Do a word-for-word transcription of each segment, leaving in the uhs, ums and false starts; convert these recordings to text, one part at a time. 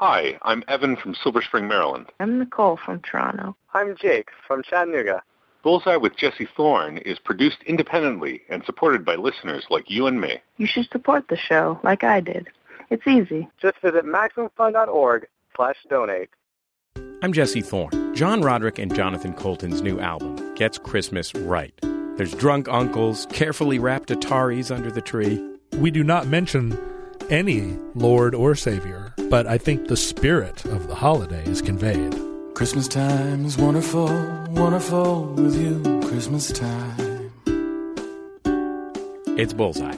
Hi, I'm Evan from Silver Spring, Maryland. I'm Nicole from Toronto. I'm Jake from Chattanooga. Bullseye with Jesse Thorne is produced independently and supported by listeners like you and me. You should support the show like I did. It's easy. Just visit MaximumFun.org slash donate. I'm Jesse Thorne. John Roderick and Jonathan Coulton's new album gets Christmas right. There's drunk uncles, carefully wrapped Ataris under the tree. We do not mention any Lord or Savior, but I think the spirit of the holiday is conveyed. Christmas time is wonderful, wonderful with you, Christmas time. It's Bullseye.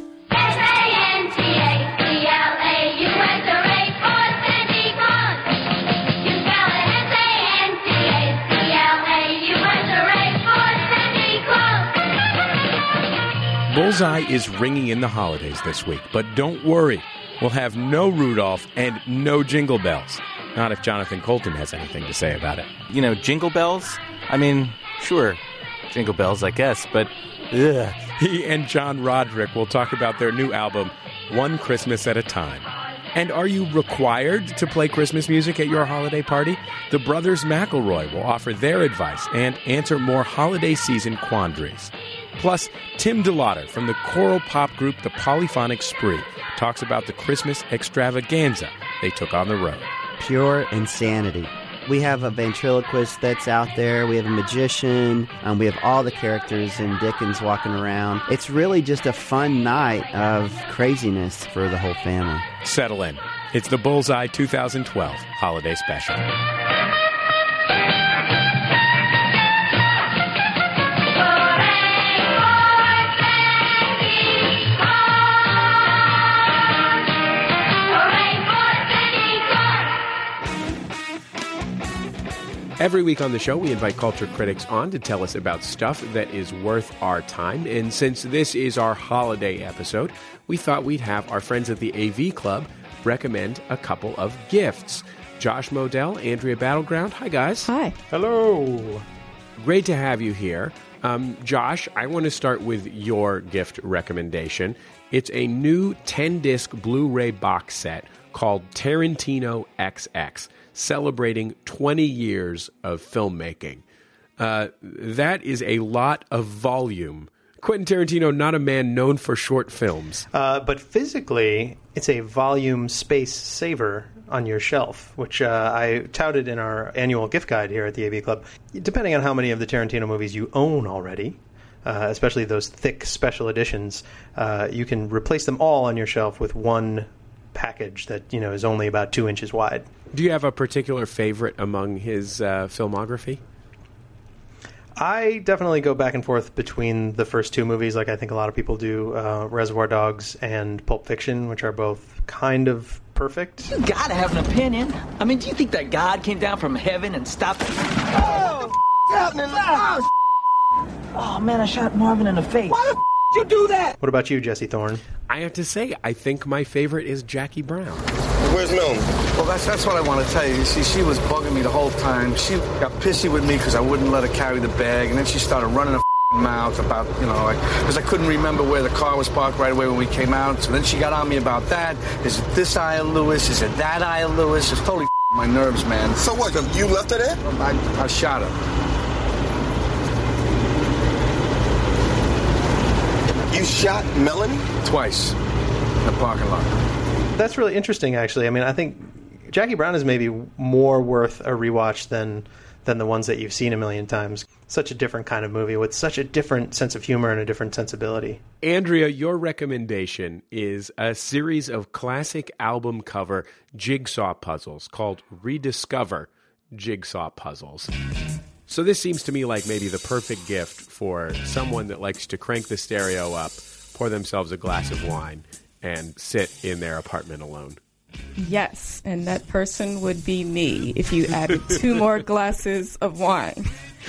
Bullseye is ringing in the holidays this week, but don't worry. We'll have no Rudolph and no Jingle Bells. Not if Jonathan Coulton has anything to say about it. You know, Jingle Bells? I mean, sure, Jingle Bells, I guess, but ugh. He and John Roderick will talk about their new album, One Christmas at a Time. And are you required to play Christmas music at your holiday party? The brothers McElroy will offer their advice and answer more holiday season quandaries. Plus, Tim DeLauder from the choral pop group The Polyphonic Spree talks about the Christmas extravaganza they took on the road. Pure insanity. We have a ventriloquist that's out there. We have a magician. Um, we have all the characters in Dickens walking around. It's really just a fun night of craziness for the whole family. Settle in. It's the Bullseye two thousand twelve Holiday Special. Every week on the show, we invite culture critics on to tell us about stuff that is worth our time. And since this is our holiday episode, we thought we'd have our friends at the A V Club recommend a couple of gifts. Josh Modell, Andrea Battleground. Hi, guys. Hi. Hello. Great to have you here. Um, Josh, I want to start with your gift recommendation. It's a new ten-disc Blu-ray box set called Tarantino X X. Celebrating twenty years of filmmaking. Uh, that is a lot of volume. Quentin Tarantino, not a man known for short films. Uh, but physically, it's a volume space saver on your shelf, which uh, I touted in our annual gift guide here at the A V Club. Depending on how many of the Tarantino movies you own already, uh, especially those thick special editions, uh, you can replace them all on your shelf with one package that, you know, is only about two inches wide. Do you have a particular favorite among his uh, filmography? I definitely go back and forth between the first two movies, like I think a lot of people do, uh, Reservoir Dogs and Pulp Fiction, which are both kind of perfect. You gotta have an opinion. I mean, do you think that God came down from heaven and stopped... Oh, what's happening? Oh, oh, man, I shot Marvin in the face. Why the f*** you do that? What about you, Jesse Thorne? I have to say, I think my favorite is Jackie Brown. Where's Milne? Well, that's that's what I want to tell you. You see, she was bugging me the whole time. She got pissy with me because I wouldn't let her carry the bag, and then she started running her mouth about, you know, like, because I couldn't remember where the car was parked right away when we came out. So then she got on me about that. Is it this aisle, Lewis? Is it that aisle, Lewis? It's totally my nerves, man. So what? You left her there? I, I shot her. You shot Melanie? Twice. In the parking lot. That's really interesting, actually. I mean, I think Jackie Brown is maybe more worth a rewatch than than the ones that you've seen a million times. Such a different kind of movie with such a different sense of humor and a different sensibility. Andrea, your recommendation is a series of classic album cover jigsaw puzzles called Rediscover Jigsaw Puzzles. So this seems to me like maybe the perfect gift for someone that likes to crank the stereo up, pour themselves a glass of wine, and sit in their apartment alone. Yes, and that person would be me if you added two more glasses of wine.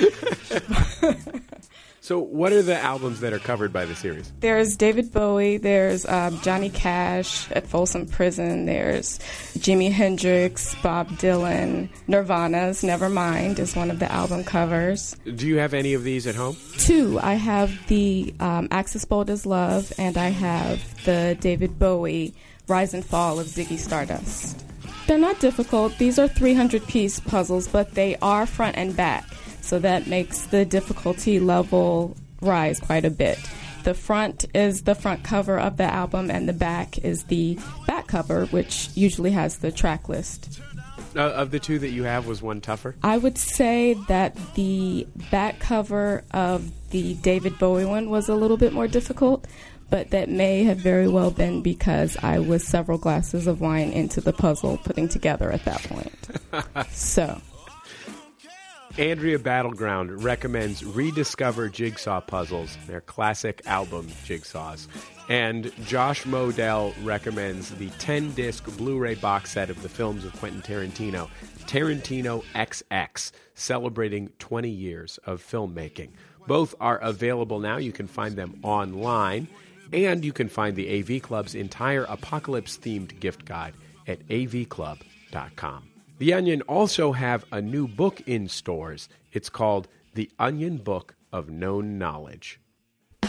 So what are the albums that are covered by the series? There's David Bowie, there's um, Johnny Cash at Folsom Prison, there's Jimi Hendrix, Bob Dylan, Nirvana's Nevermind is one of the album covers. Do you have any of these at home? Two. I have the um, Axis Bold as Love, and I have the David Bowie Rise and Fall of Ziggy Stardust. They're not difficult. These are three hundred piece puzzles, but they are front and back. So that makes the difficulty level rise quite a bit. The front is the front cover of the album, and the back is the back cover, which usually has the track list. Uh, of the two that you have, was one tougher? I would say that the back cover of the David Bowie one was a little bit more difficult, but that may have very well been because I was several glasses of wine into the puzzle putting together at that point. So... Andrea Battleground recommends Rediscover Jigsaw Puzzles, their classic album jigsaws. And Josh Modell recommends the ten-disc Blu-ray box set of the films of Quentin Tarantino, Tarantino X X, celebrating twenty years of filmmaking. Both are available now. You can find them online, and you can find the A V Club's entire Apocalypse-themed gift guide at a v club dot com. The Onion also have a new book in stores. It's called The Onion Book of Known Knowledge. They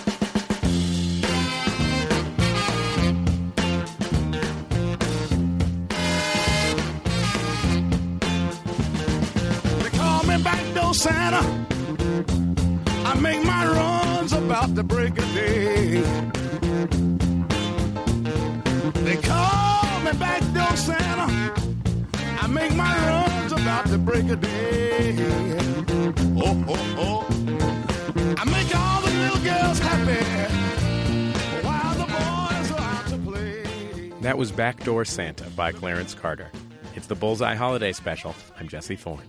call me Backdoor Santa. I make my runs about the break of day. They call me Backdoor Santa. I make my runs about the break of day. Oh, oh, oh. I make all the little girls happy while the boys are out to play. That was Backdoor Santa by Clarence Carter. It's the Bullseye Holiday Special. I'm Jesse Thorne.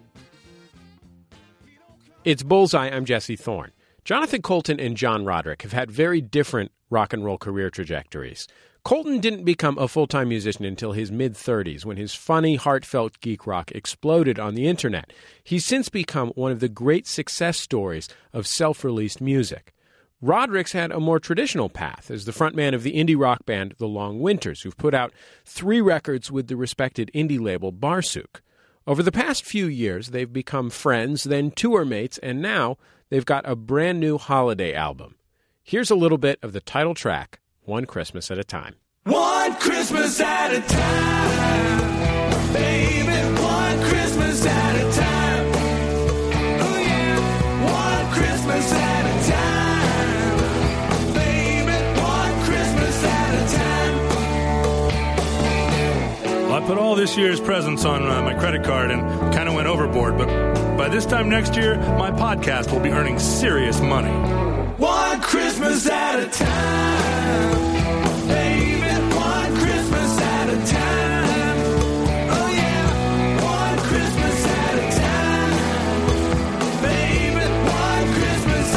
It's Bullseye. I'm Jesse Thorne. Jonathan Coulton and John Roderick have had very different rock and roll career trajectories. Coulton didn't become a full-time musician until his mid-thirties, when his funny, heartfelt geek rock exploded on the internet. He's since become one of the great success stories of self-released music. Roderick's had a more traditional path as the frontman of the indie rock band The Long Winters, who've put out three records with the respected indie label Barsuk. Over the past few years, they've become friends, then tour mates, and now they've got a brand new holiday album. Here's a little bit of the title track, One Christmas at a Time. One Christmas at a time, baby, one Christmas at a time. Oh yeah, one Christmas at a time, baby, one Christmas at a time. Well, I put all this year's presents on uh, my credit card and kind of went overboard, but by this time next year, my podcast will be earning serious money. One Christmas at a time, baby, one Christmas at a time. Oh yeah, one Christmas at a time, baby, one Christmas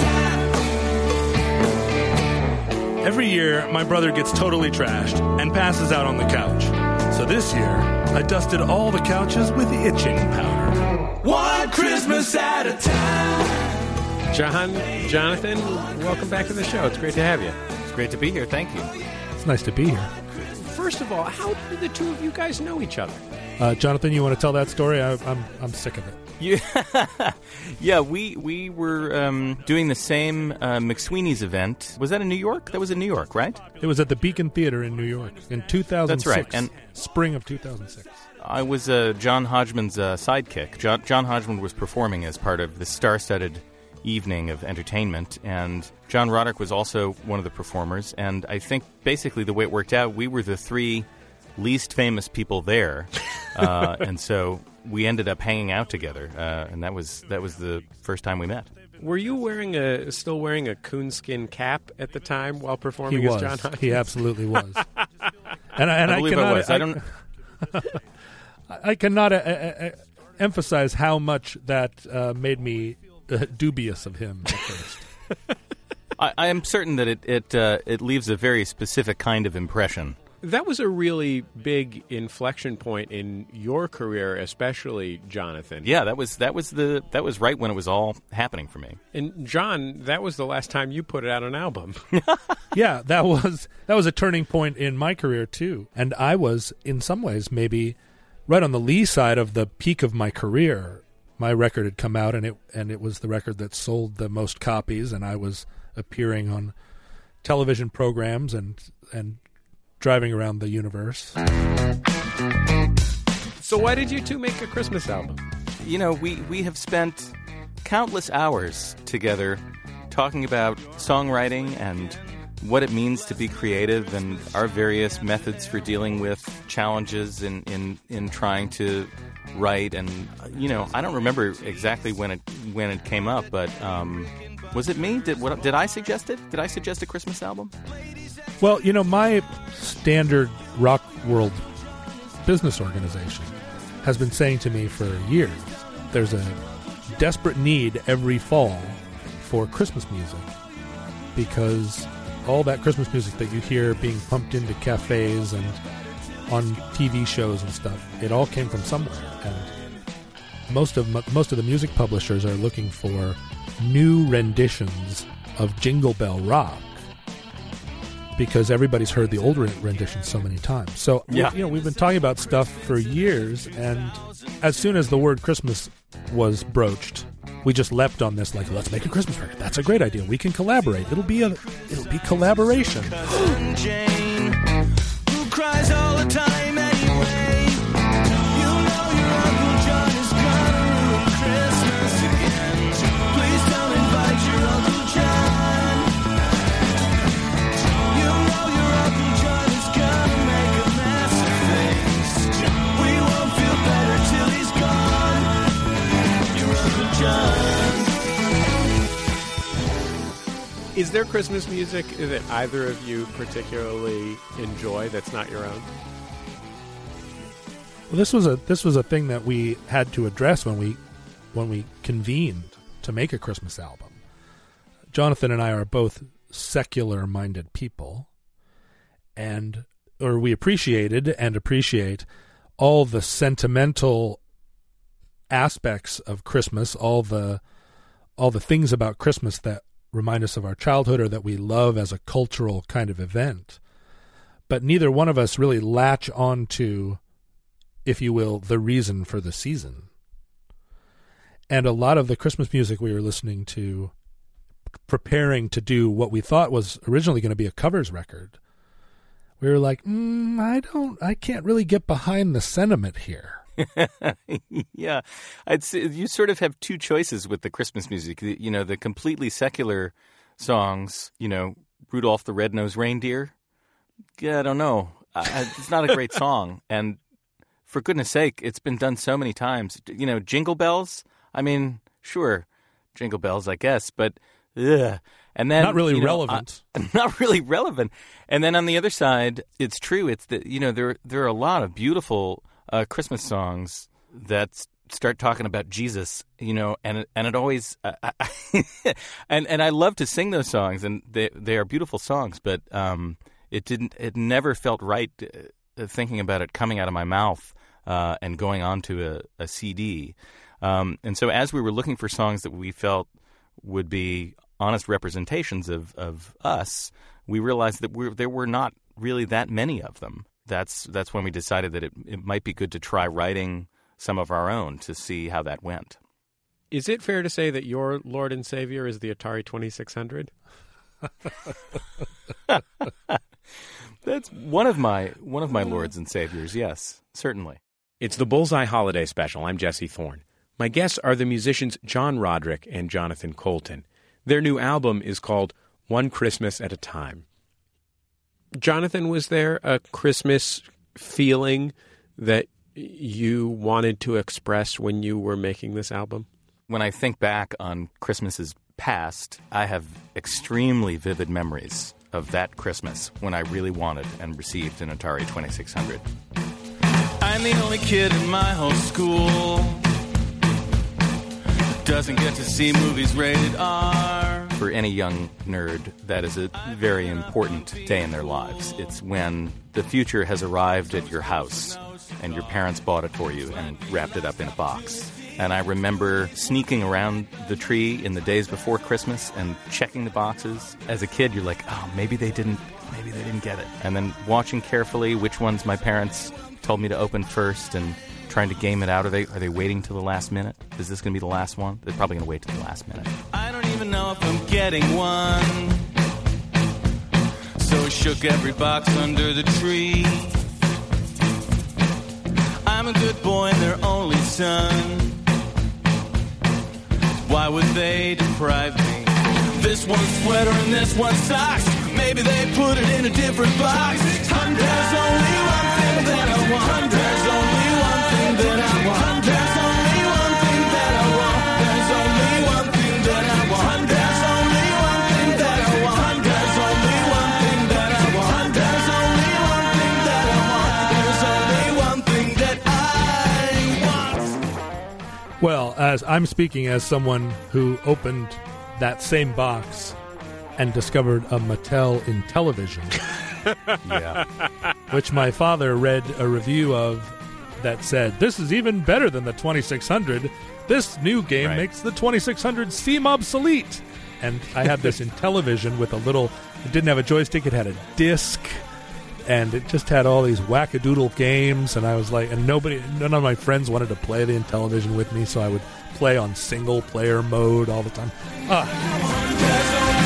at a time. Every year, my brother gets totally trashed and passes out on the couch. So this year, I dusted all the couches with itching powder. One Christmas at a time. John, Jonathan, welcome back to the show. It's great to have you. It's great to be here. Thank you. It's nice to be here. First of all, how did the two of you guys know each other? Uh, Jonathan, you want to tell that story? I, I'm I'm sick of it. Yeah, yeah. We we were um, doing the same uh, McSweeney's event. Was that in New York? That was in New York, right? It was at the Beacon Theater in New York in two thousand six. That's right. And spring of two thousand six. I was uh, John Hodgman's uh, sidekick. John, John Hodgman was performing as part of the star-studded evening of entertainment, and John Roderick was also one of the performers. And I think basically the way it worked out, we were the three least famous people there, uh, and so we ended up hanging out together, uh, and that was that was the first time we met. Were you wearing a still wearing a coonskin cap at the time while performing he as was. John Hodgman? He absolutely was. and I, and I I believe cannot, I was. I, I don't. I cannot uh, uh, emphasize how much that uh, made me uh, dubious of him at first. I, I am certain that it it uh, it leaves a very specific kind of impression. That was a really big inflection point in your career, especially, Jonathan. Yeah, that was that was the that was right when it was all happening for me. And John, that was the last time you put out an album. Yeah, that was that was a turning point in my career too. And I was, in some ways, maybe right on the lee side of the peak of my career. My record had come out, and it and it was the record that sold the most copies, and I was appearing on television programs and and driving around the universe. So why did you two make a Christmas album? You know, we, we have spent countless hours together talking about songwriting and what it means to be creative and our various methods for dealing with challenges in, in, in trying to write. And, you know, I don't remember exactly when it when it came up, but um, was it me? Did what, did I suggest it? Did I suggest a Christmas album? Well, you know, my standard rock world business organization has been saying to me for years, there's a desperate need every fall for Christmas music, because all that Christmas music that you hear being pumped into cafes and on T V shows and stuff, it all came from somewhere. And most of most of the music publishers are looking for new renditions of Jingle Bell Rock, because everybody's heard the old renditions so many times. So, yeah. you know, we've been talking about stuff for years, and as soon as the word Christmas was broached, we just leapt on this like, let's make a Christmas record. That's a great idea. We can collaborate. It'll be a it'll be collaboration. Cousin Jane, who cries all the time anyway. You know your Uncle John is gonna ruin Christmas again. Please don't invite your Uncle John. Is there Christmas music that either of you particularly enjoy that's not your own? Well, this was a this was a thing that we had to address when we when we convened to make a Christmas album. Jonathan and I are both secular-minded people, and or we appreciated and appreciate all the sentimental aspects of Christmas, all the all the things about Christmas that remind us of our childhood or that we love as a cultural kind of event. But neither one of us really latch on to, if you will, the reason for the season. And a lot of the Christmas music we were listening to, preparing to do what we thought was originally going to be a covers record, we were like, mm, I don't, I can't really get behind the sentiment here. Yeah, I'd say you sort of have two choices with the Christmas music. You know, the completely secular songs, you know, Rudolph the Red-Nosed Reindeer. Yeah, I don't know. I, it's not a great song. And for goodness sake, it's been done so many times. You know, Jingle Bells, I mean, sure, Jingle Bells, I guess, but ugh. And then, not really you know, relevant. Uh, not really relevant. And then on the other side, it's true. It's that, you know, there there are a lot of beautiful Uh, Christmas songs that start talking about Jesus, you know, and and it always uh, I, and and I love to sing those songs, and they they are beautiful songs, but um, it didn't it never felt right uh, thinking about it coming out of my mouth uh, and going onto a, a C D, um, and so as we were looking for songs that we felt would be honest representations of of us, we realized that we there were not really that many of them. That's that's when we decided that it, it might be good to try writing some of our own to see how that went. Is it fair to say that your Lord and Savior is the Atari twenty-six hundred? That's one of my one of my lords and saviors, yes, certainly. It's the Bullseye Holiday Special. I'm Jesse Thorne. My guests are the musicians John Roderick and Jonathan Coulton. Their new album is called One Christmas at a Time. Jonathan, was there a Christmas feeling that you wanted to express when you were making this album? When I think back on Christmases past, I have extremely vivid memories of that Christmas when I really wanted and received an Atari twenty-six hundred. I'm the only kid in my whole school who doesn't get to see movies rated R. For any young nerd, that is a very important day in their lives. It's when the future has arrived at your house and your parents bought it for you and wrapped it up in a box. And I remember sneaking around the tree in the days before Christmas and checking the boxes. As a kid, you're like, oh, maybe they didn't, maybe they didn't get it. And then watching carefully which ones my parents told me to open first and trying to game it out. Are they are they waiting till the last minute? Is this going to be the last one? They're probably going to wait till the last minute. I don't even know if I'm getting one. So I shook every box under the tree. I'm a good boy and their only son. Why would they deprive me? This one's sweater and this one's socks. Maybe they put it in a different box. There's only one thing that I want. There's only one thing that I want. There's only one thing that I want. There's only one thing that I want. There's only one thing that I want. There's only one thing that I want. There's only one thing that I want. There's only one thing that I want. Well, as I'm speaking as someone who opened that same box and discovered a Mattel Intellivision. Yeah. Which my father read a review of that said, this is even better than the twenty-six hundred. This new game Right. makes the twenty-six hundred seem obsolete. And I had this Intellivision with a little, it didn't have a joystick, it had a disc, and it just had all these wackadoodle games, and I was like, and nobody, none of my friends wanted to play the Intellivision with me, so I would play on single player mode all the time. Ah.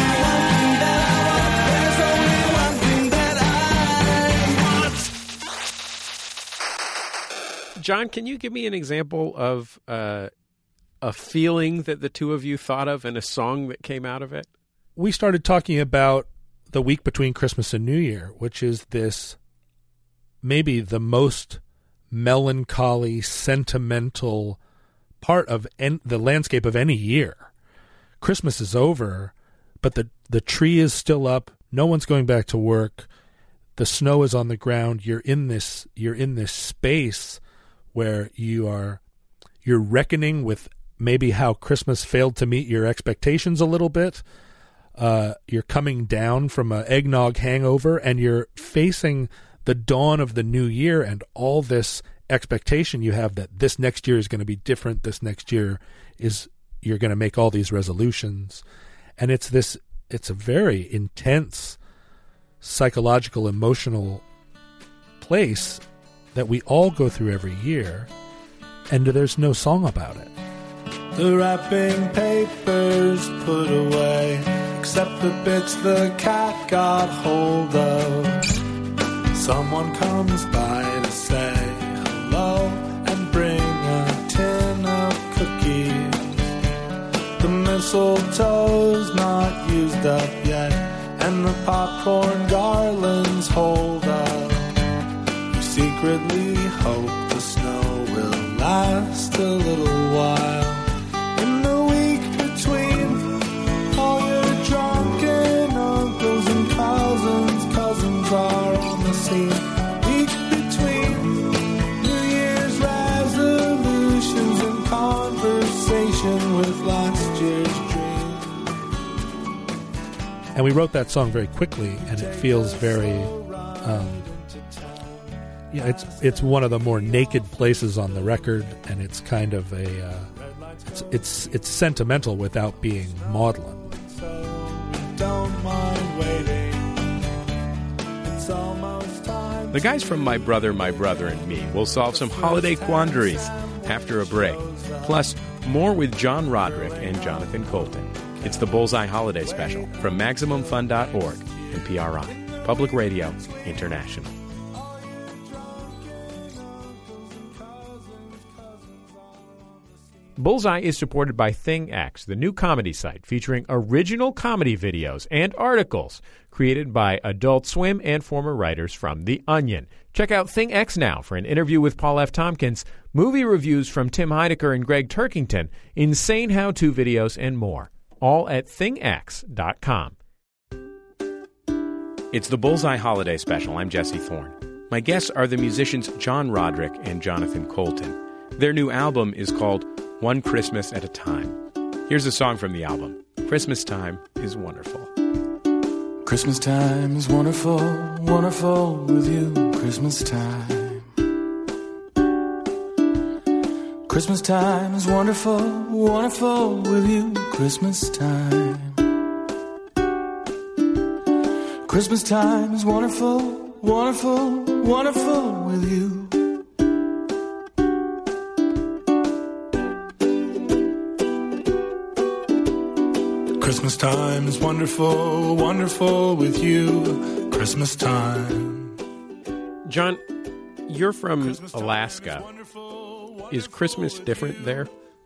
John, can you give me an example of uh, a feeling that the two of you thought of and a song that came out of it? We started talking about the week between Christmas and New Year, which is this maybe the most melancholy, sentimental part of en- the landscape of any year. Christmas is over, but the, the tree is still up. No one's going back to work. The snow is on the ground. You're in this, you're in this space where you are, you're reckoning with maybe how Christmas failed to meet your expectations a little bit. Uh, you're coming down from an eggnog hangover, and you're facing the dawn of the new year and all this expectation you have that this next year is going to be different. This next year is, you're going to make all these resolutions. And it's this, it's a very intense psychological, emotional place that we all go through every year, and there's no song about it. The wrapping paper's put away, except the bits the cat got hold of. Someone comes by to say hello and bring a tin of cookies. The mistletoe's not used up yet, and the popcorn garlands hold up. You secretly hope the snow will last a little while. In the week between, all your drunken uncles and cousins, cousins are on the scene. Week between New Year's resolutions and conversation with last year's dream. And we wrote that song very quickly, and it feels very, um, yeah, it's it's one of the more naked places on the record, and it's kind of a, uh, it's it's it's sentimental without being maudlin. Don't mind waiting. It's almost time. The guys from My Brother, My Brother and Me will solve some holiday quandaries after a break. Plus, more with John Roderick and Jonathan Colton. It's the Bullseye Holiday Special from Maximum Fun dot org and P R I, Public Radio International. Bullseye is supported by ThingX, the new comedy site featuring original comedy videos and articles created by Adult Swim and former writers from The Onion. Check out ThingX now for an interview with Paul F. Tompkins, movie reviews from Tim Heidecker and Greg Turkington, insane how-to videos, and more. All at thing x dot com. It's the Bullseye Holiday Special. I'm Jesse Thorne. My guests are the musicians John Roderick and Jonathan Colton. Their new album is called One Christmas at a Time. Here's a song from the album. Christmas Time is Wonderful. Christmas time is wonderful, wonderful with you. Christmas time. Christmas time is wonderful, wonderful with you. Christmas time. Christmas time is wonderful, wonderful, wonderful with you. Christmas time is wonderful, wonderful with you. Christmas time. John, You're from Alaska. Is Christmas different there?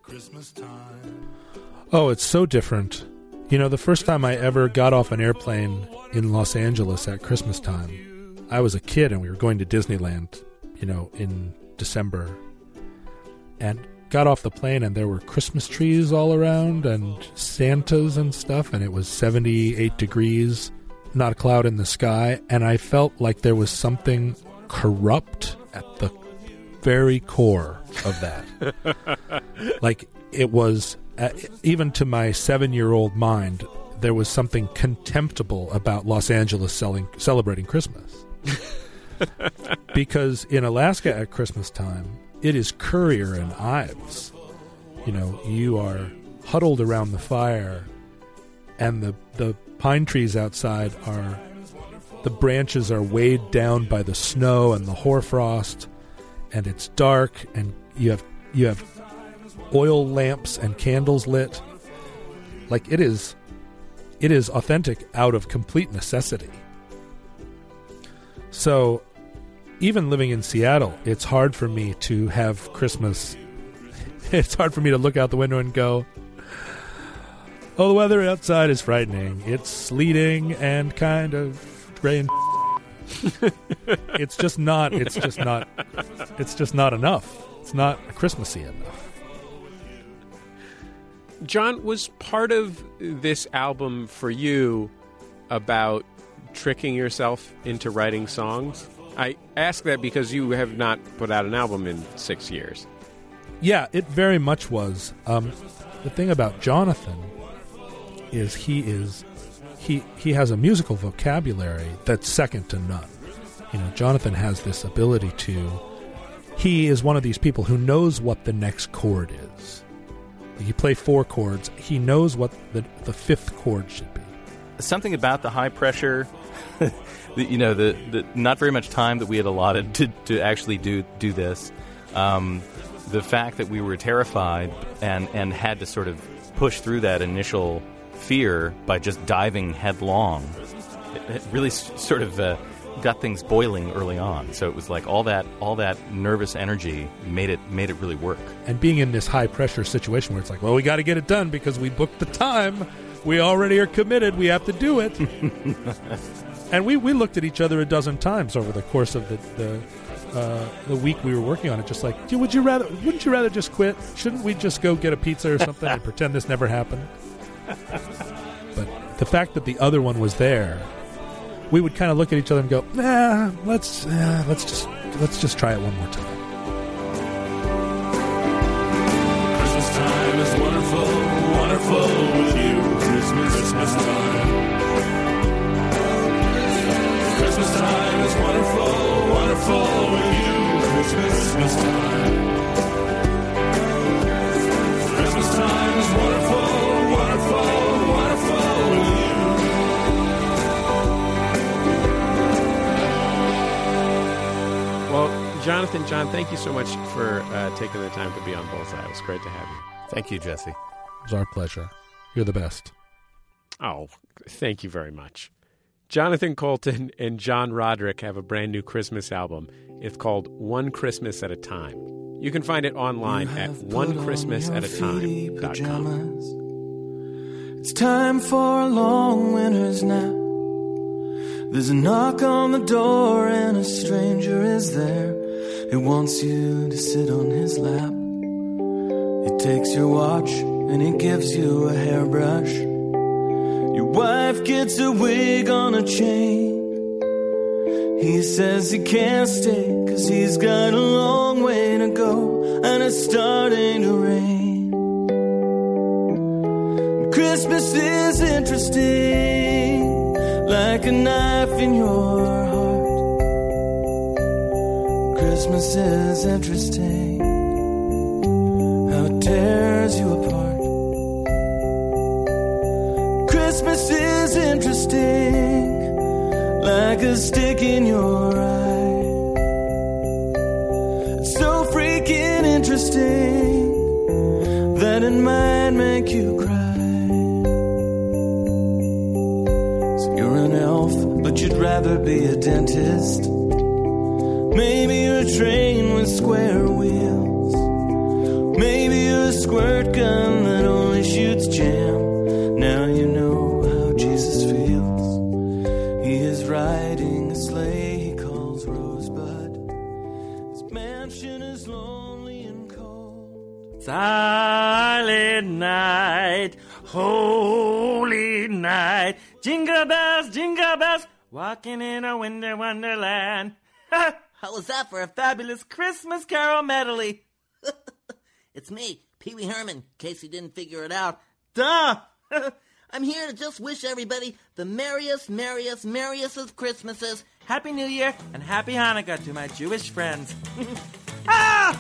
Oh, it's so different. You know, the first time I ever got off an airplane in Los Angeles at Christmas time, I was a kid and we were going to Disneyland, you know, in December. And got off the plane and there were Christmas trees all around and Santas and stuff, and it was seventy-eight degrees, not a cloud in the sky, and I felt like there was something corrupt at the very core of that. Like, it was, uh, even to my seven-year-old mind, there was something contemptible about Los Angeles selling, celebrating Christmas. Because in Alaska at Christmas time, it is Currier and Ives. You know, you are huddled around the fire, and the, the pine trees outside are, the branches are weighed down by the snow and the hoarfrost, and it's dark, and you have you have oil lamps and candles lit. Like, it is, it is authentic out of complete necessity. So, even living in Seattle, it's hard for me to have Christmas. It's hard for me to look out the window and go, oh, the weather outside is frightening. It's sleeting and kind of gray and it's just not, it's just not, it's just not enough. It's not Christmassy enough. John, was part of this album for you about tricking yourself into writing songs? I ask that because you have not put out an album in six years. Yeah, it very much was. Um, the thing about Jonathan is he is he he has a musical vocabulary that's second to none. You know, Jonathan has this ability to. He is one of these people who knows what the next chord is. You play four chords. He knows what the the fifth chord should be. Something about the high pressure. The, you know, the, the not very much time that we had allotted to, to actually do do this. Um, the fact that we were terrified and, and had to sort of push through that initial fear by just diving headlong, it, it really s- sort of uh, got things boiling early on. So it was like all that all that nervous energy made it made it really work. And being in this high pressure situation where it's like, well, we got to get it done because we booked the time. We already are committed. We have to do it. And we, we looked at each other a dozen times over the course of the the, uh, the week we were working on it. Just like, would you rather? Wouldn't you rather just quit? Shouldn't we just go get a pizza or something and pretend this never happened? But the fact that the other one was there, we would kind of look at each other and go, "Nah, let's uh, let's just let's just try it one more time." Christmas time is wonderful, wonderful with you. Christmas, Christmas time. Christmas time is wonderful, wonderful with you. Christmas, Christmas time. Christmas time is wonderful, wonderful, wonderful with you. Well, Jonathan, John, thank you so much for uh, taking the time to be on Bullseye. It was great to have you. Thank you, Jesse. It was our pleasure. You're the best. Oh, thank you very much. Jonathan Coulton and John Roderick have a brand new Christmas album. It's called One Christmas at a Time. You can find it online at one christmas at a time dot com. It's time for a long winter's nap. There's a knock on the door and a stranger is there. He wants you to sit on his lap. He takes your watch and he gives you a hairbrush. Your wife gets a wig on a chain. He says he can't stay 'cause he's got a long way to go and it's starting to rain. Christmas is interesting, like a knife in your heart. Christmas is interesting, how it tears you apart. Christmas is interesting, like a stick in your eye. It's so freaking interesting that it might make you cry. So you're an elf, but you'd rather be a dentist. Maybe you're a train with square wheels. Maybe you're a squirt gun that only shoots jam. Now you know how Jesus feels. He is riding a sleigh he calls Rosebud. His mansion is lonely and cold. Silent night, holy night, jingle bells, jingle bells, walking in a winter wonderland. How was that for a fabulous Christmas carol medley? It's me, Pee Wee Herman, in case you didn't figure it out. Duh! I'm here to just wish everybody the merriest, merriest, merriest of Christmases. Happy New Year and Happy Hanukkah to my Jewish friends. Ah!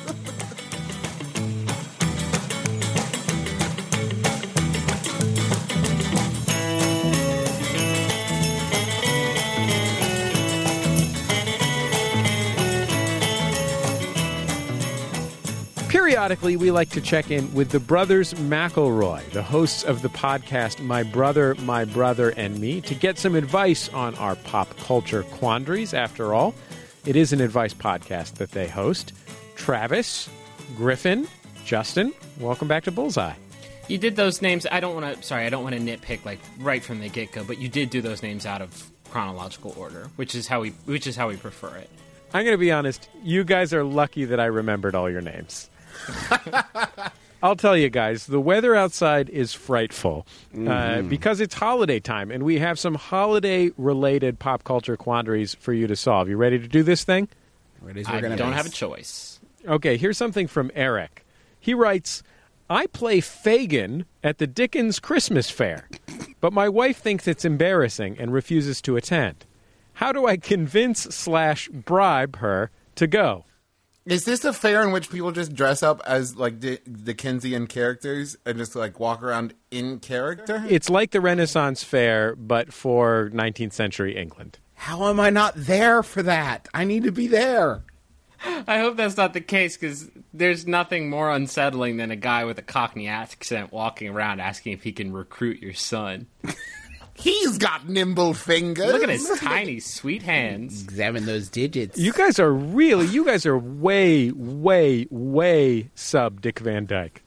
Periodically, we like to check in with the brothers McElroy, the hosts of the podcast My Brother, My Brother, and Me, to get some advice on our pop culture quandaries. After all, it is an advice podcast that they host. Travis, Griffin, Justin, welcome back to Bullseye. You did those names. I don't want to. Sorry, I don't want to nitpick like right from the get go. But you did do those names out of chronological order, which is how we which is how we prefer it. I'm going to be honest. You guys are lucky that I remembered all your names. I'll tell you guys, the weather outside is frightful mm-hmm. uh, because it's holiday time, and we have some holiday-related pop culture quandaries for you to solve. You ready to do this thing? I don't base. have a choice. Okay, here's something from Eric. He writes, I play Fagin at the Dickens Christmas Fair, but my wife thinks it's embarrassing and refuses to attend. How do I convince slash bribe her to go? Is this a fair in which people just dress up as, like, Di- Dickensian characters and just, like, walk around in character? It's like the Renaissance Fair, but for nineteenth century England. How am I not there for that? I need to be there. I hope that's not the case, because there's nothing more unsettling than a guy with a Cockney accent walking around asking if he can recruit your son. He's got nimble fingers. Look at his tiny, sweet hands. Examine those digits. You guys are really, you guys are way, way, way sub Dick Van Dyke.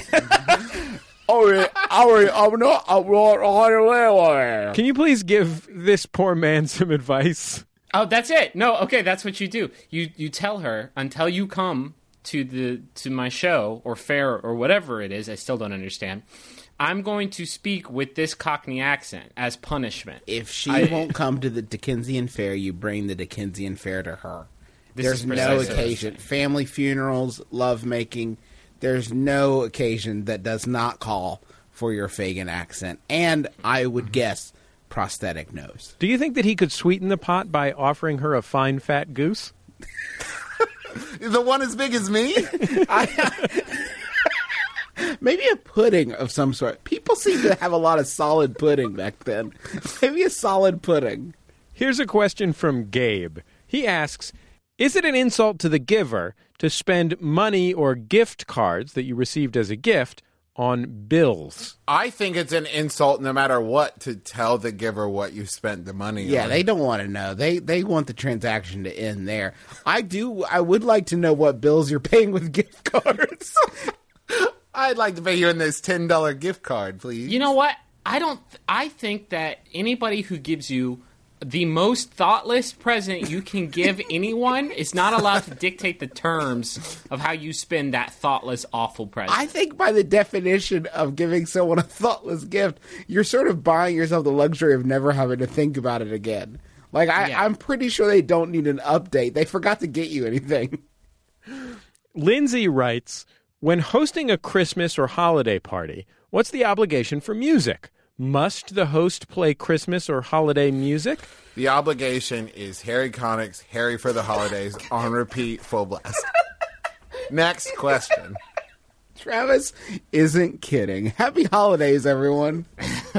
Can you please give this poor man some advice? Oh, that's it. No, okay, that's what you do. You you tell her, until you come to the to my show or fair or whatever it is, I still don't understand, I'm going to speak with this Cockney accent as punishment. If she I, won't come to the Dickensian Fair, you bring the Dickensian Fair to her. There's no precisely. occasion. Family funerals, lovemaking, there's no occasion that does not call for your Fagin accent. And I would guess prosthetic nose. Do you think that he could sweeten the pot by offering her a fine fat goose? The one as big as me? I... Maybe a pudding of some sort. People seem to have a lot of solid pudding back then. Maybe a solid pudding. Here's a question from Gabe. He asks, is it an insult to the giver to spend money or gift cards that you received as a gift on bills? I think it's an insult no matter what to tell the giver what you spent the money yeah, on. Yeah, they don't want to know. They they want the transaction to end there. I do. I would like to know what bills you're paying with gift cards. I'd like to pay you in this ten dollars gift card, please. You know what? I don't. I think that anybody who gives you the most thoughtless present you can give anyone is not allowed to dictate the terms of how you spend that thoughtless, awful present. I think by the definition of giving someone a thoughtless gift, you're sort of buying yourself the luxury of never having to think about it again. Like, I, Yeah. I'm pretty sure they don't need an update. They forgot to get you anything. Lindsay writes, when hosting a Christmas or holiday party, what's the obligation for music? Must the host play Christmas or holiday music? The obligation is Harry Connick's Harry for the Holidays on repeat, full blast. Next question. Travis isn't kidding. Happy holidays, everyone.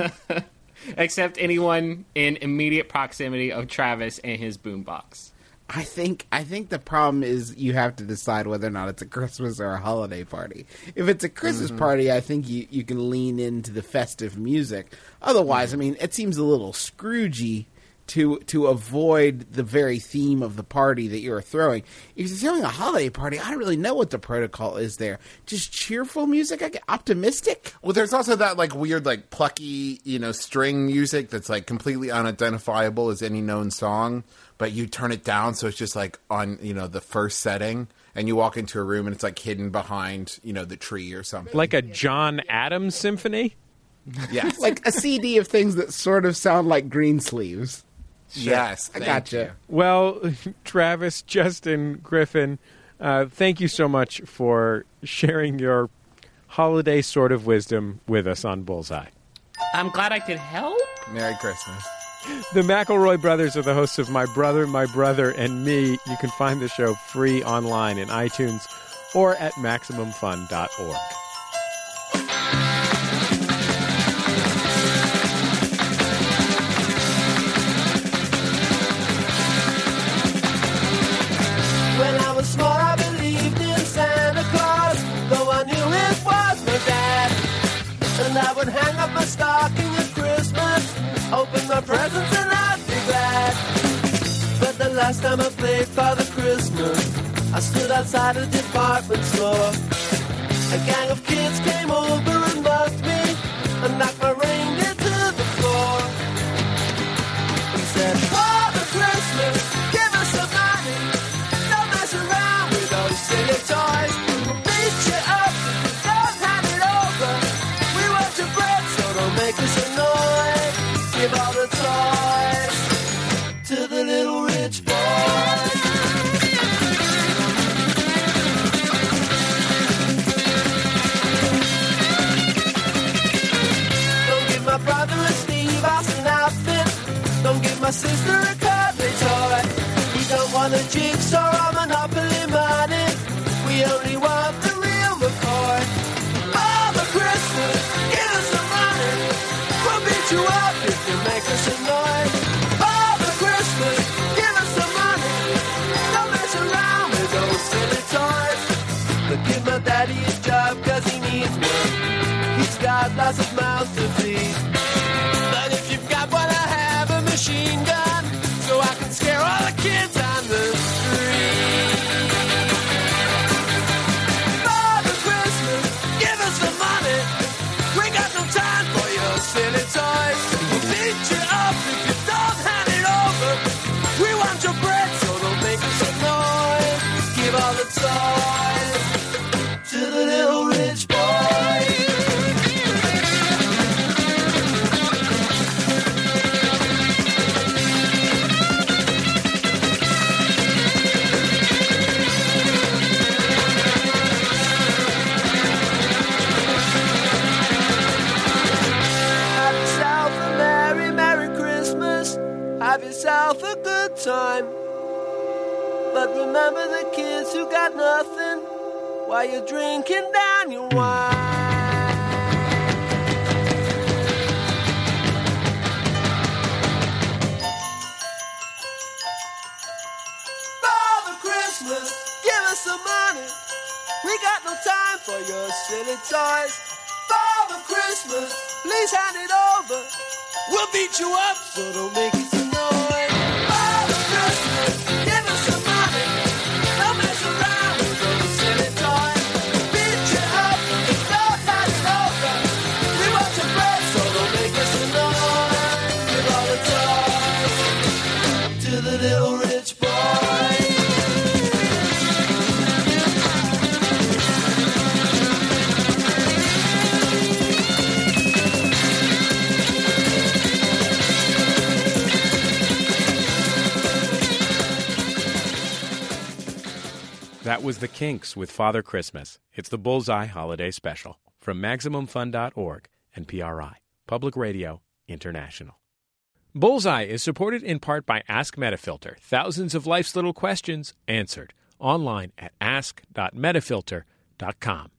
Except anyone in immediate proximity of Travis and his boombox. I think I think the problem is you have to decide whether or not it's a Christmas or a holiday party. If it's a Christmas Mm-hmm. party, I think you, you can lean into the festive music. Otherwise, I mean, it seems a little Scroogey to to avoid the very theme of the party that you're throwing. If you're throwing a holiday party, I don't really know what the protocol is there. Just cheerful music, I get optimistic. Well, there's also that like weird, like plucky, you know, string music that's like completely unidentifiable as any known song, but you turn it down so it's just like on, you know, the first setting, and you walk into a room and it's like hidden behind, you know, the tree or something. Like a John Adams symphony? Yes. Like a C D of things that sort of sound like Greensleeves. Sure. Yes, I gotcha. You. Well, Travis, Justin, Griffin, uh, thank you so much for sharing your holiday sort of wisdom with us on Bullseye. I'm glad I could help. Merry Christmas. The McElroy brothers are the hosts of My Brother, My Brother, and Me. You can find the show free online in iTunes or at Maximum Fun dot org. When I was small, I believed in Santa Claus, though I knew it was my dad. And I would hang up my stocking at Christmas, open my presents and I'd be glad. But the last time I played Father Christmas, I stood outside a department store. A gang of kids came over and mugged me and knocked my reindeer to the floor. He said, Father Christmas, give us some money. Don't mess around with those silly toys. We'll beat you up if you don't hand it over. We want your bread, so don't make us annoyed. Give all the toys to the little rich boy. Don't give my brother a Steve Austin outfit. Don't give my sister a cuddly toy. We don't want a jigsaw or Monopoly money. We only want the real McCoy. Father Christmas, give us some money. We'll beat you up if you make us annoyed. Father Christmas, give us some money. Don't mess around with those silly toys. But give my daddy his job cause he needs one. He's got lots of mouths to feed. But if you've got one, I have a machine gun, so I can scare all the kids on the street. Father Christmas, give us some money. We got no time for your silly toys. We'll beat you up if you don't hand it over. We want your bread, so don't make us annoyed. Give all the toys to the little rich boy. Have yourself a good time. But remember the kids who got nothing while you're drinking down your wine. Father Christmas, give us some money. We got no time for your silly toys. Father Christmas, please hand it over. We'll beat you up, so don't make it so annoying. Father Christmas, give us some money. Don't mess around with those silly toys. Beat you up, don't hand it over. We want your bread, so don't make us annoying. Give all the toys to the little rich boy. That was The Kinks with Father Christmas. It's the Bullseye Holiday Special from Maximum Fun dot org and P R I, Public Radio International. Bullseye is supported in part by Ask Metafilter. Thousands of life's little questions answered online at ask dot metafilter dot com.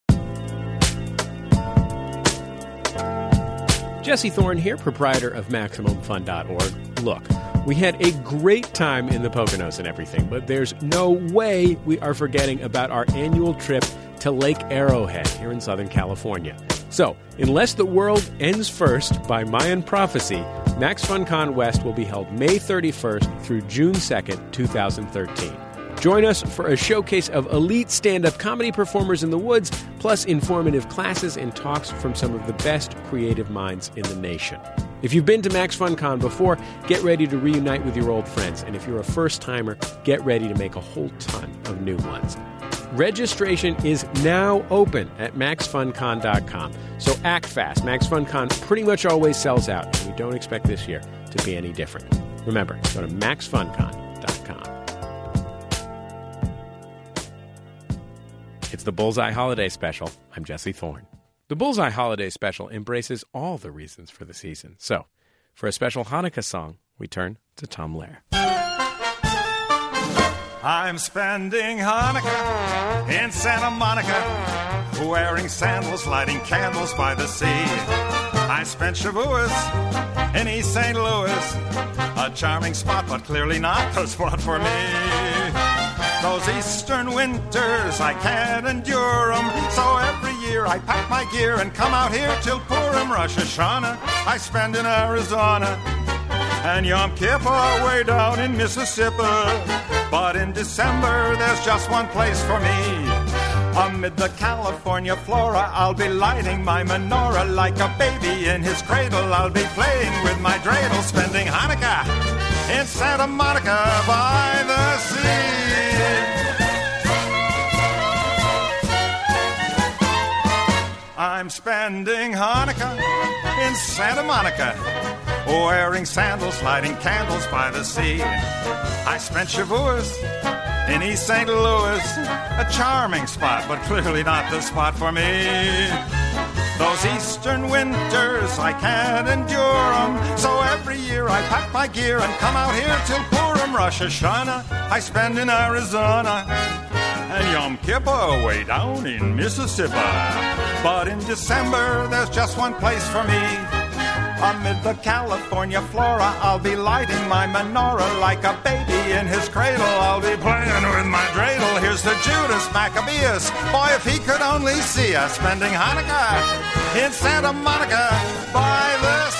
Jesse Thorne here, proprietor of Maximum Fun dot org. Look, we had a great time in the Poconos and everything, but there's no way we are forgetting about our annual trip to Lake Arrowhead here in Southern California. So, Unless the World Ends First by Mayan Prophecy, Max FunCon West will be held May thirty-first through June second, twenty thirteen. Join us for a showcase of elite stand-up comedy performers in the woods, plus informative classes and talks from some of the best creative minds in the nation. If you've been to Max FunCon before, get ready to reunite with your old friends. And if you're a first-timer, get ready to make a whole ton of new ones. Registration is now open at max fun con dot com. So act fast. Max FunCon pretty much always sells out, and we don't expect this year to be any different. Remember, go to max fun con dot com. It's the Bullseye Holiday Special. I'm Jesse Thorne. The Bullseye Holiday Special embraces all the reasons for the season. So, for a special Hanukkah song, we turn to Tom Lehrer. I'm spending Hanukkah in Santa Monica, wearing sandals, lighting candles by the sea. I spent Shavuos in East Saint Louis, a charming spot, but clearly not the spot for me. Those eastern winters, I can't endure 'em, so every year I pack my gear and come out here till Purim. Rosh Hashanah I spend in Arizona, and Yom Kippur way down in Mississippi. But in December there's just one place for me. Amid the California flora, I'll be lighting my menorah like a baby in his cradle. I'll be playing with my dreidel, spending Hanukkah in Santa Monica by the sea. I'm spending Hanukkah in Santa Monica, wearing sandals, lighting candles by the sea. I spent Shavuos in East Saint Louis, a charming spot, but clearly not the spot for me. Those eastern winters, I can't endure 'em, so every year I pack my gear and come out here till Purim. Rosh Hashanah I spend in Arizona, and Yom Kippur way down in Mississippi. But in December there's just one place for me. Amid the California flora, I'll be lighting my menorah like a baby in his cradle. I'll be playing with my dreidel. Here's to Judas Maccabeus. Boy, if he could only see us spending Hanukkah in Santa Monica by the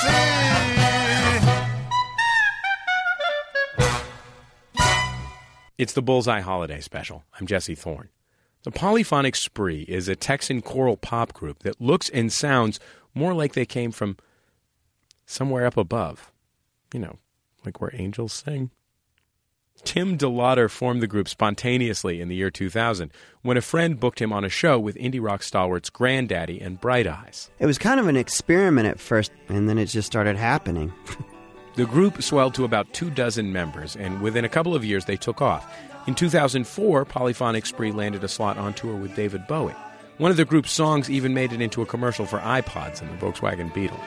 sea. It's the Bullseye Holiday Special. I'm Jesse Thorne. The Polyphonic Spree is a Texan choral pop group that looks and sounds more like they came from somewhere up above. You know, like where angels sing. Tim DeLauder formed the group spontaneously in the year two thousand when a friend booked him on a show with indie rock stalwarts Grandaddy and Bright Eyes. It was kind of an experiment at first, and then it just started happening. The group swelled to about two dozen members, and within a couple of years they took off. In two thousand four, Polyphonic Spree landed a slot on tour with David Bowie. One of the group's songs even made it into a commercial for iPods and the Volkswagen Beetle.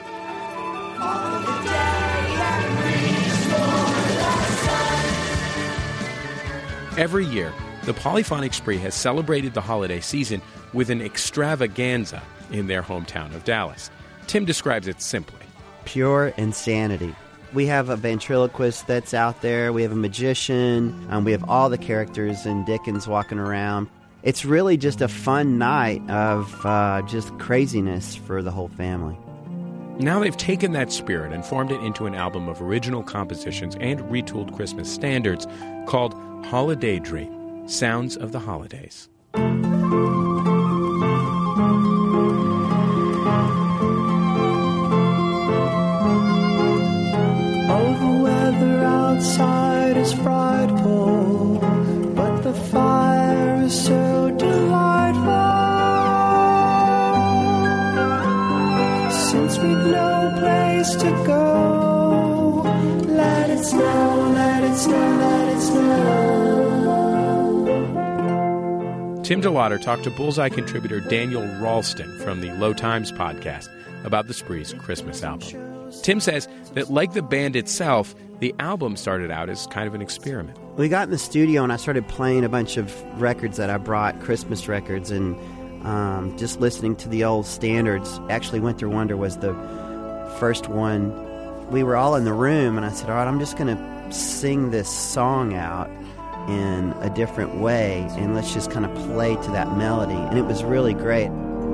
Every year, the Polyphonic Spree has celebrated the holiday season with an extravaganza in their hometown of Dallas. Tim describes it simply. Pure insanity. We have a ventriloquist that's out there. We have a magician. Um, we have all the characters and Dickens walking around. It's really just a fun night of uh, just craziness for the whole family. Now they've taken that spirit and formed it into an album of original compositions and retooled Christmas standards called Holiday Dream, Sounds of the Holidays. Oh, the weather outside is frightful, but the fire is so delightful. Since we've no place to go, let it snow, let it snow, let it snow. Tim DeLauder talked to Bullseye contributor Daniel Ralston from the Low Times podcast about the Spree's Christmas album. Tim says that, like the band itself, the album started out as kind of an experiment. We got in the studio and I started playing a bunch of records that I brought, Christmas records, and um, just listening to the old standards. Actually, Winter Wonder was the first one. We were all in the room and I said, all right, I'm just going to sing this song out. in a different way, and let's just kind of play to that melody. And it was really great.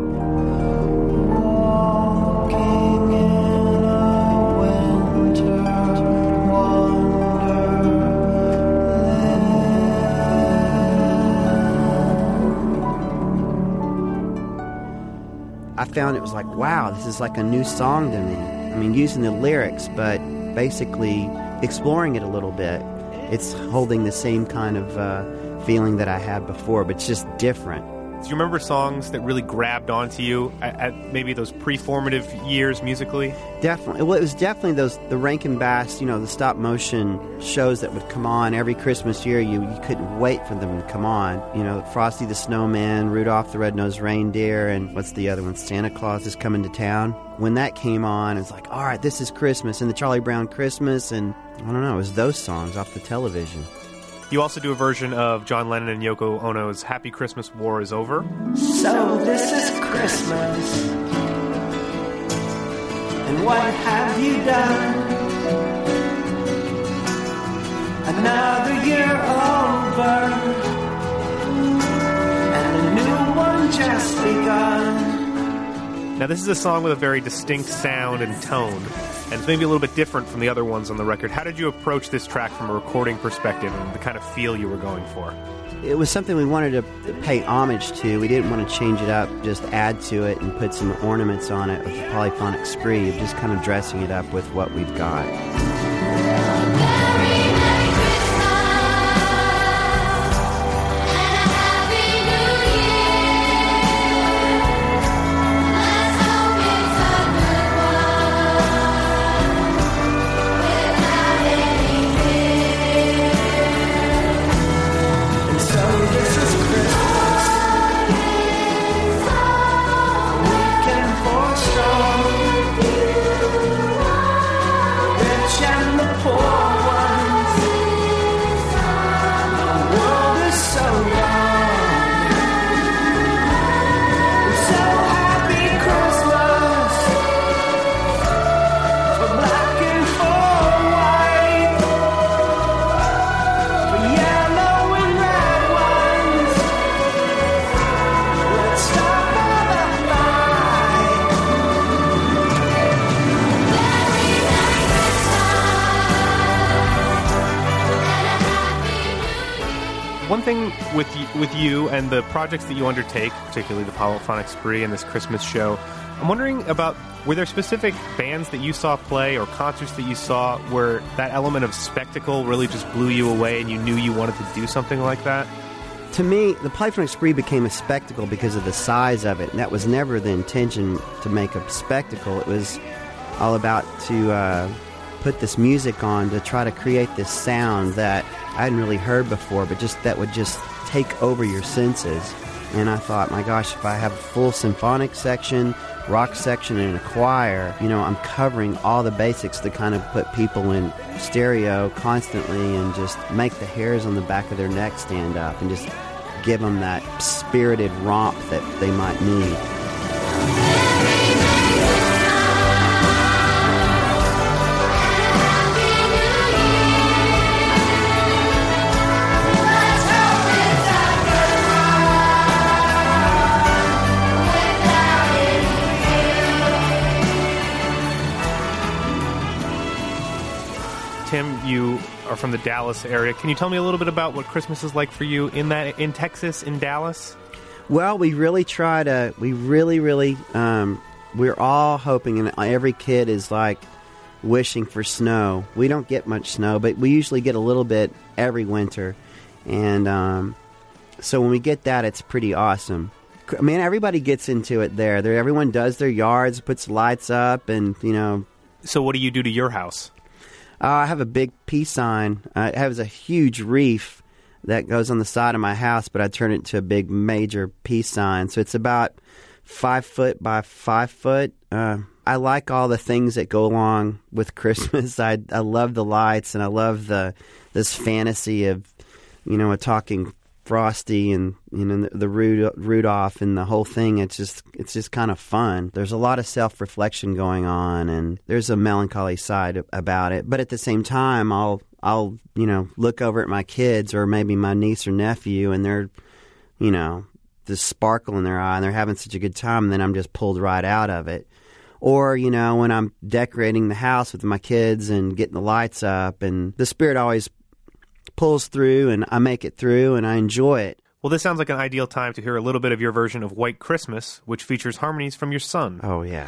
I found it was like, wow, this is like a new song to me. I mean, using the lyrics, but basically exploring it a little bit. It's holding the same kind of uh, feeling that I had before, but it's just different. Do you remember songs that really grabbed onto you at, at maybe those pre-formative years musically? Definitely. Well, it was definitely those the Rankin Bass, you know, the stop motion shows that would come on every Christmas year. You you couldn't wait for them to come on. You know, Frosty the Snowman, Rudolph the Red-Nosed Reindeer, and what's the other one? Santa Claus is Coming to Town. When that came on, it's like, all right, this is Christmas, and the Charlie Brown Christmas, and I don't know, it was those songs off the television. You also do a version of John Lennon and Yoko Ono's Happy Christmas, War is Over. So this is Christmas, and what have you done? Another year over, and a new one just begun. Now this is a song with a very distinct sound and tone, and it's maybe a little bit different from the other ones on the record. How did you approach this track from a recording perspective and the kind of feel you were going for? It was something we wanted to pay homage to. We didn't want to change it up, just add to it and put some ornaments on it with the polyphonic spree, just kind of dressing it up with what we've got. One thing with you, with you and the projects that you undertake, particularly the Polyphonic Spree and this Christmas show, I'm wondering about, were there specific bands that you saw play or concerts that you saw where that element of spectacle really just blew you away and you knew you wanted to do something like that? To me, the Polyphonic Spree became a spectacle because of the size of it, and that was never the intention to make a spectacle. It was all about to uh, put this music on to try to create this sound that I hadn't really heard before, but just that would just take over your senses. And I thought, my gosh, if I have a full symphonic section, rock section, and a choir, you know, I'm covering all the basics to kind of put people in stereo constantly and just make the hairs on the back of their neck stand up and just give them that spirited romp that they might need. Tim, you are from the Dallas area. Can you tell me a little bit about what Christmas is like for you in that in Texas, in Dallas? Well, we really try to, we really, really, um, we're all hoping, and every kid is like wishing for snow. We don't get much snow, but we usually get a little bit every winter. And um, so when we get that, it's pretty awesome. I mean, everybody gets into it there. There, everyone does their yards, puts lights up, and, you know. So what do you do to your house? Uh, I have a big peace sign. Uh, it has a huge reef that goes on the side of my house, but I turn it into a big major peace sign. So it's about five foot by five foot. Uh, I like all the things that go along with Christmas. I I love the lights, and I love the this fantasy of, you know, a talking Frosty and you know the, the Rud- Rudolph and the whole thing. It's just it's just kind of fun. There's a lot of self-reflection going on, and there's a melancholy side about it. But at the same time, I'll I'll you know look over at my kids or maybe my niece or nephew, and they're you know this sparkle in their eye, and they're having such a good time, and then I'm just pulled right out of it. Or, you know, when I'm decorating the house with my kids and getting the lights up, and the Spirit always pulls through, and I make it through, and I enjoy it. Well, this sounds like an ideal time to hear a little bit of your version of White Christmas, which features harmonies from your son. Oh, yeah.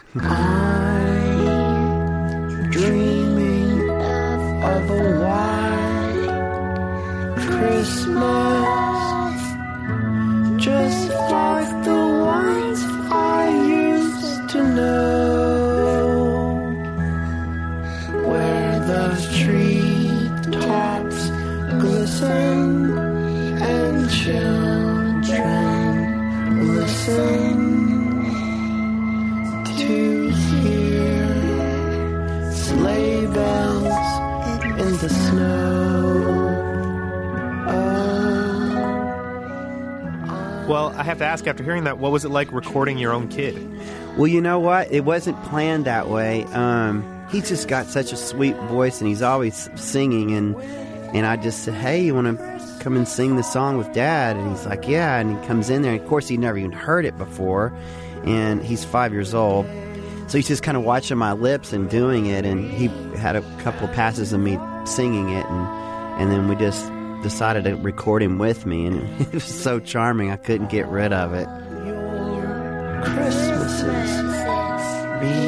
I'm dreaming of a white Christmas, just like the ones I used to know, where those treetops glisten and children listen to hear sleigh bells in the snow. Well, I have to ask, after hearing that, what was it like recording your own kid? Well, you know what? It wasn't planned that way. Um, he's just got such a sweet voice, and he's always singing, and and I just said, hey, you want to come and sing the song with Dad? And he's like, yeah, and he comes in there, and of course, he'd never even heard it before, and he's five years old. So he's just kind of watching my lips and doing it, and he had a couple of passes of me singing it, and and then we just decided to record him with me, and it was so charming I couldn't get rid of it. Christmases be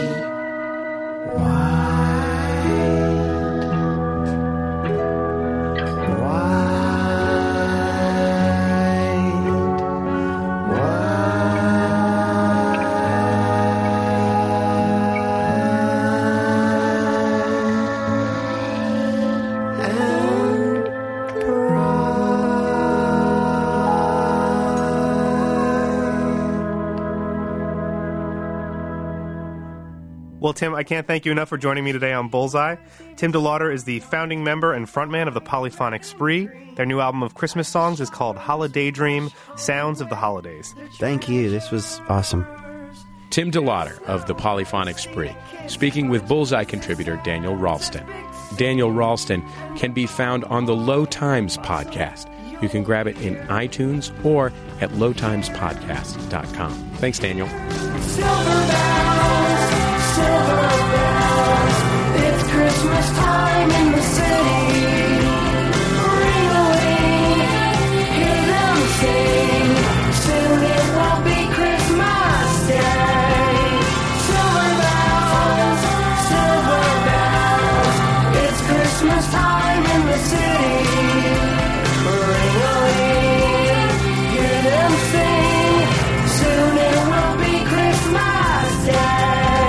Well, Tim, I can't thank you enough for joining me today on Bullseye. Tim DeLauder is the founding member and frontman of the Polyphonic Spree. Their new album of Christmas songs is called Holiday Dream, Sounds of the Holidays. Thank you. This was awesome. Tim DeLauder of the Polyphonic Spree, speaking with Bullseye contributor Daniel Ralston. Daniel Ralston can be found on the Low Times podcast. You can grab it in iTunes or at low times podcast dot com. Thanks, Daniel. Silver bells, silver bells, it's Christmas time in the city. Ring a ring, hear them sing, soon it will be Christmas Day. Silver bells, silver bells, it's Christmas time in the city. Ring a ring, hear them sing, soon it will be Christmas Day.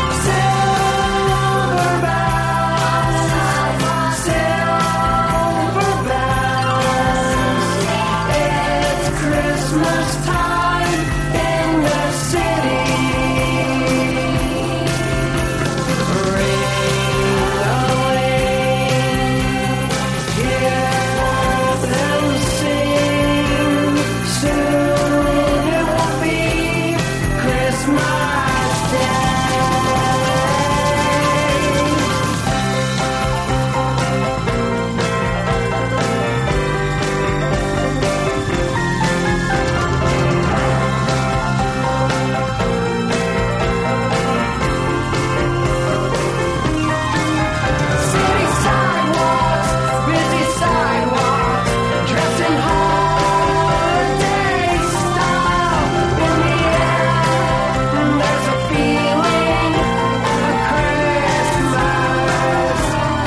Silver bells, silver bells, it's Christmas time in the city. Ring a ring, hear them sing, soon it will be Christmas Day. City sidewalks, busy sidewalks, dressed in holiday style. In the air, there's a feeling of Christmas.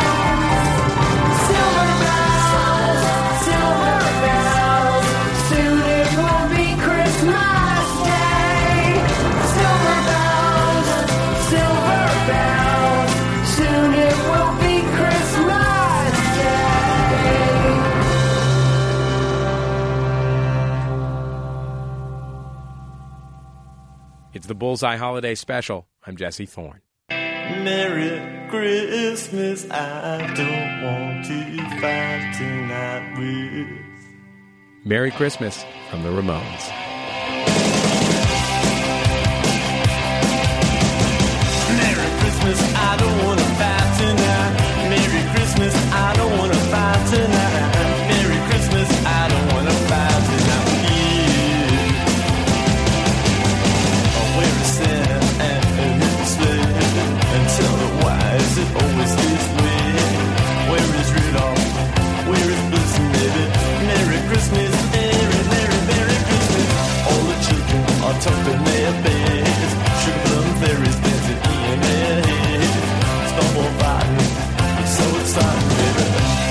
Silver bells, silver bells, soon it will be Christmas Day. Silver bells, silver bells, soon it will be Christmas Day. It's the Bullseye Holiday Special. I'm Jesse Thorne. Merry Christmas, I don't want to fight tonight with Merry Christmas from the Ramones. Merry Christmas, I don't wanna fight tonight. Merry Christmas, I don't wanna fight tonight. Merry Christmas, I don't wanna fight tonight with you. Oh, where is Santa and his sleigh? And tell me, why is it always this way? Where is Rudolph? Where is Blitzen, baby? Merry Christmas, Merry, Merry, Merry Christmas. All the children are tucked in their beds. Sugar plum fairies dancing in their heads. Snowball fighting, it's so exciting, baby.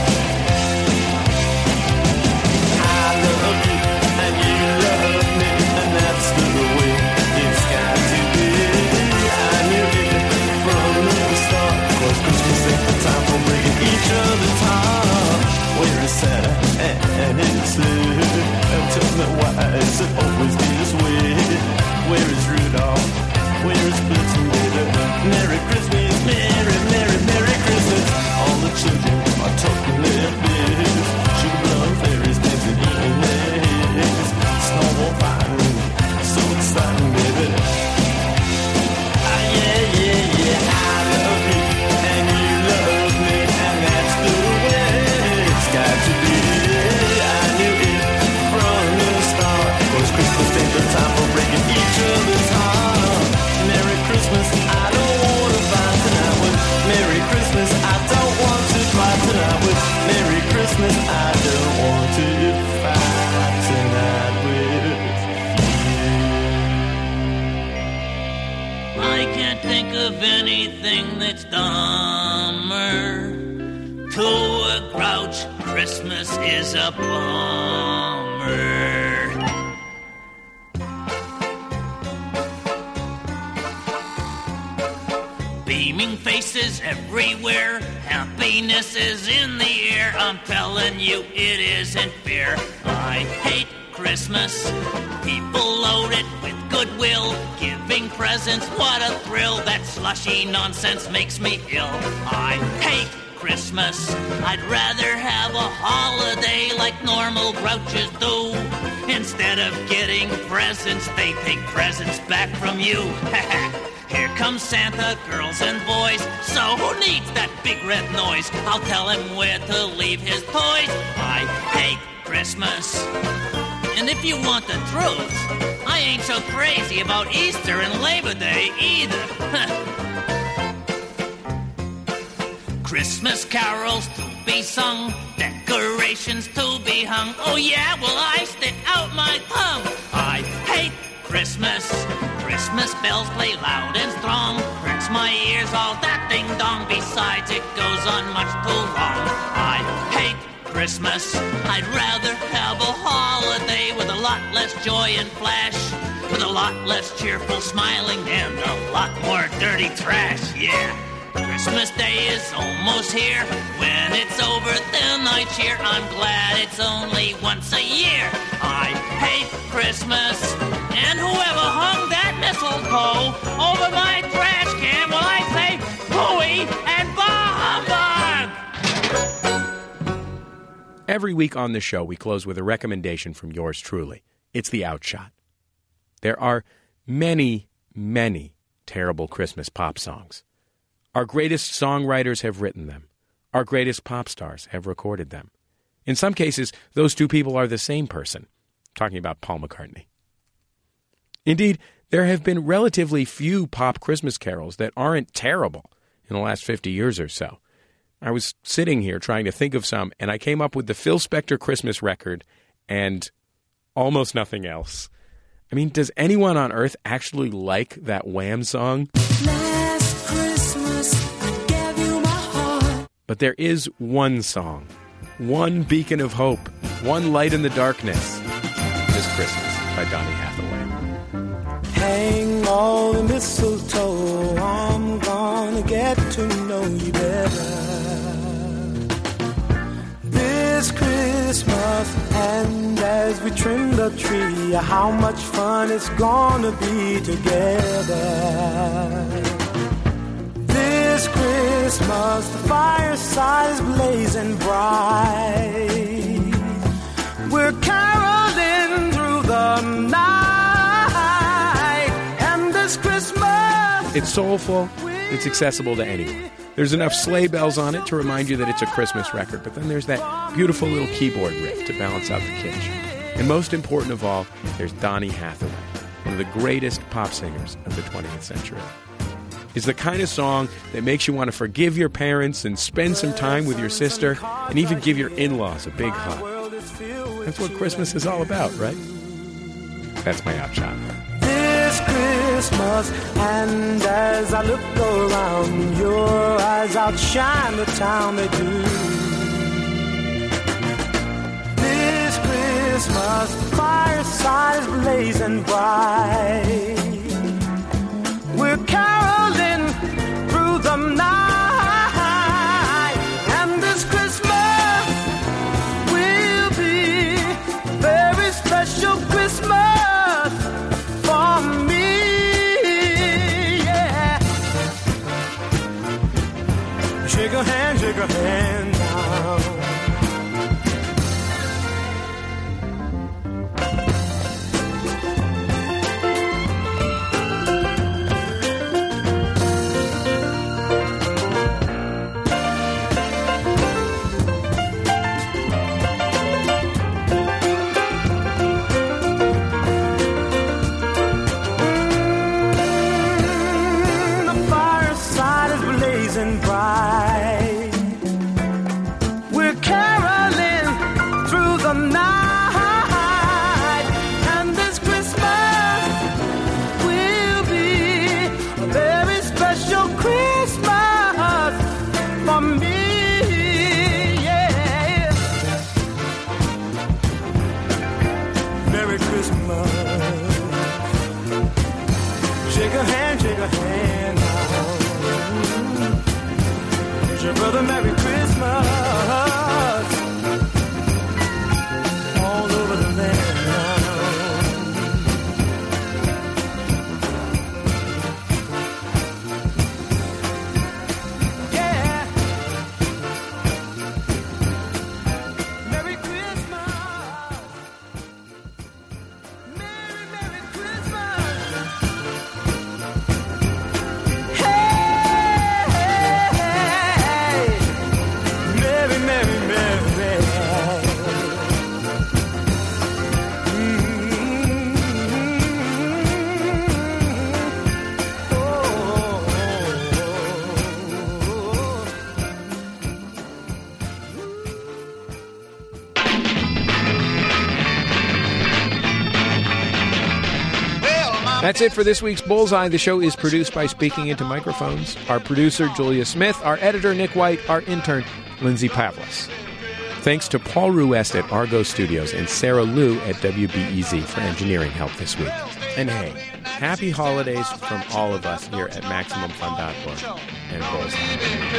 I love you, and you love me, and that's the way it's got to be. I knew it from the start, 'cause Christmas ain't the time for breaking each other's heart. Where is Santa and his sleigh? And tell me, why is it always this way? Where is Rudolph? Where is Blitzen, baby? Merry Christmas, Merry, Merry, Merry Christmas. All the children are talking their biz. Sugar plum fairies dancing in their heads. Snowball fighting, so exciting, baby. Ah, yeah, yeah, yeah, I love you, and you love me, and that's the way it's got to be. I knew it from the start, 'cause Christmas ain't the time for breaking each other's heart. Merry Christmas, I don't want to fight tonight with. Merry Christmas, I don't want to fight tonight with. Merry Christmas, I don't want to fight tonight with you. I can't think of anything that's dumber. To a grouch, Christmas is a bummer. Beaming faces everywhere, happiness is in the air. I'm telling you, it isn't fair. I hate Christmas. People loaded with goodwill, giving presents, what a thrill. That slushy nonsense makes me ill. I hate Christmas. I'd rather have a holiday like normal grouches do. Instead of getting presents, they take presents back from you. Here comes Santa, girls and boys. So who needs that big red noise? I'll tell him where to leave his toys. I hate Christmas. And if you want the truth, I ain't so crazy about Easter and Labor Day either. Christmas carols to be sung, decorations to be hung. Oh yeah, well I stick out my tongue. I hate Christmas. Christmas bells play loud and strong. Hurts my ears, all that ding-dong. Besides, it goes on much too long. I hate Christmas. I'd rather have a holiday with a lot less joy and flash, with a lot less cheerful smiling and a lot more dirty trash, yeah. Christmas Day is almost here. When it's over, then I cheer. I'm glad it's only once a year. I hate Christmas. And whoever hung that mistletoe over my trash can, well, I say hooey and bah humbug! Every week on the show, we close with a recommendation from yours truly. It's The Outshot. There are many, many terrible Christmas pop songs. Our greatest songwriters have written them. Our greatest pop stars have recorded them. In some cases, those two people are the same person. I'm talking about Paul McCartney. Indeed, there have been relatively few pop Christmas carols that aren't terrible in the last fifty years or so. I was sitting here trying to think of some, and I came up with the Phil Spector Christmas record and almost nothing else. I mean, does anyone on earth actually like that Wham song? Last Christmas, I gave you my heart. But there is one song, one beacon of hope, one light in the darkness. This Christmas by Donny Hathaway. Hang all the mistletoe, I'm gonna get to know you better. This Christmas, and as we trim the tree, how much fun it's gonna be together. This Christmas, the fireside is blazing bright. We're caroling through the night, and this Christmas. It's soulful. It's accessible to anyone. There's enough sleigh bells on it to remind you that it's a Christmas record, but then there's that beautiful little keyboard riff to balance out the kitsch. And most important of all, there's Donny Hathaway, one of the greatest pop singers of the twentieth century. It's the kind of song that makes you want to forgive your parents and spend some time with your sister and even give your in-laws a big hug. That's what Christmas is all about, right? That's my outshot. This Christmas, and as I look around, your eyes outshine the town they do. This Christmas, fireside is blazing bright. We're caroling through the night, and this Christmas will be a very special Christmas for me, yeah. Shake a hand, shake a hand now. Brother, Merry Christmas all over the land yeah. Merry Christmas, Merry, Merry Christmas. That's it for this week's Bullseye. The show is produced by Speaking Into Microphones. Our producer, Julia Smith. Our editor, Nick White. Our intern, Lindsay Pavlis. Thanks to Paul Ruest at Argo Studios and Sarah Liu at W B E Z for engineering help this week. And hey, happy holidays from all of us here at Maximum Fun dot org and Bullseye.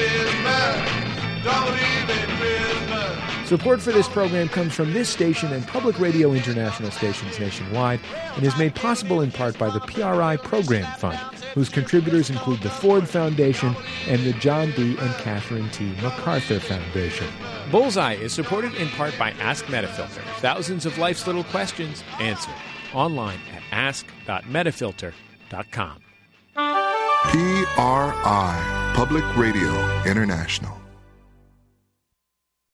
Support for this program comes from this station and Public Radio International stations nationwide and is made possible in part by the P R I Program Fund, whose contributors include the Ford Foundation and the John D. and Catherine T. MacArthur Foundation. Bullseye is supported in part by Ask Metafilter. Thousands of life's little questions answered online at ask dot metafilter dot com. P R I, Public Radio International.